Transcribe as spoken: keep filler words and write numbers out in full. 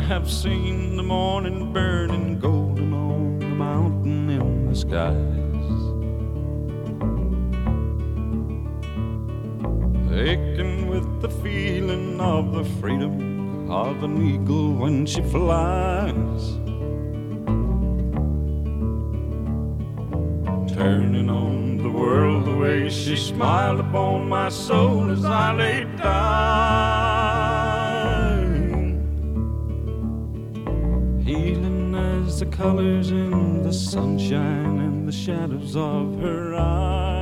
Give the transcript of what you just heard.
have seen the morning burning golden on the mountain in the skies. Aching with the feeling of the freedom of an eagle when she flies. Turning on the world the way she smiled upon my soul as I lay dying. Healing as the colors in the sunshine and the shadows of her eyes.